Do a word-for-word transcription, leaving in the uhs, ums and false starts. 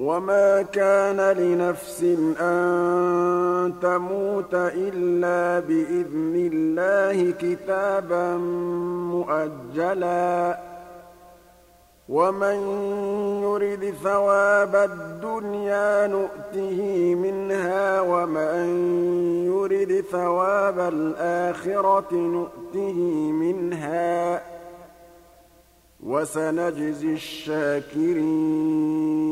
وَمَا كَانَ لِنَفْسٍ أَن تَمُوتَ إِلَّا بِإِذْنِ اللَّهِ كِتَابًا مُّؤَجَّلًا ۗ وَمَن يُرِدْ ثَوَابَ الدُّنْيَا نُؤْتِهِ مِنْهَا وَمَن يُرِدْ ثَوَابَ الْآخِرَةِ نُؤْتِهِ مِنْهَا ۚ وَسَنَجْزِي الشَّاكِرِينَ